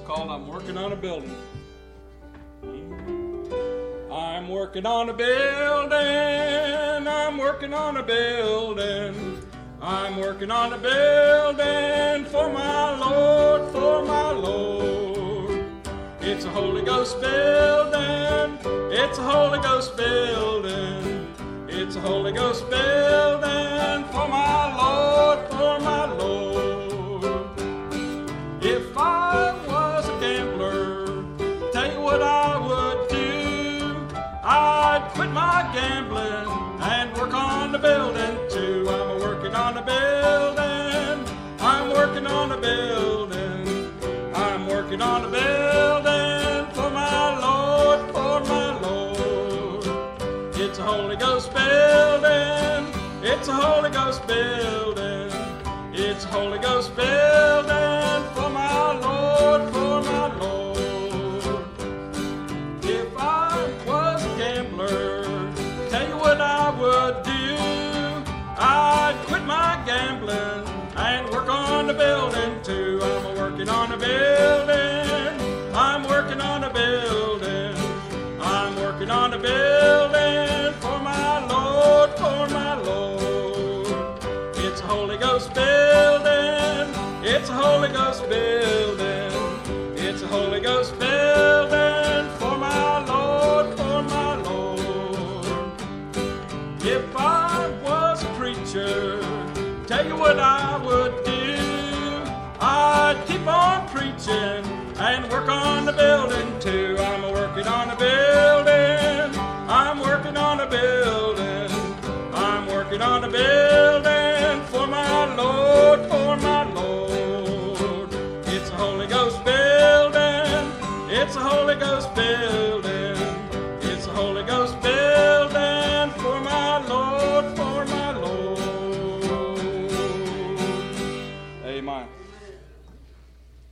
called I'm Working on a Building. I'm working on a building, I'm working on a building, I'm working on a building for my Lord, for my Lord. It's a Holy Ghost building, it's a Holy Ghost building, it's a Holy Ghost building for my Lord, for my Lord. If I was a gambler, tell you what I would do. I'd quit my gambling and work on the building too. I'm working on a building, I'm working on a building, I'm working on a building for my Lord, for my Lord. It's a Holy Ghost building, it's a Holy Ghost building, it's a Holy Ghost building for my Lord, for my Lord. If I was a gambler, tell you what I would do. I'd quit my gambling and work on the building too. I'm working on a building, I'm working on a building, I'm working on a building for my Lord, for my Lord. It's a Holy Ghost building, it's a Holy Ghost building, it's a Holy Ghost building for my Lord, for my Lord. If I was a preacher, tell you what I would do. I'd keep on preaching and work on the building too. I'm working on a building, I'm working on a building, I'm working on a building for my Lord, for my Lord. It's a Holy Ghost building, it's a Holy Ghost building,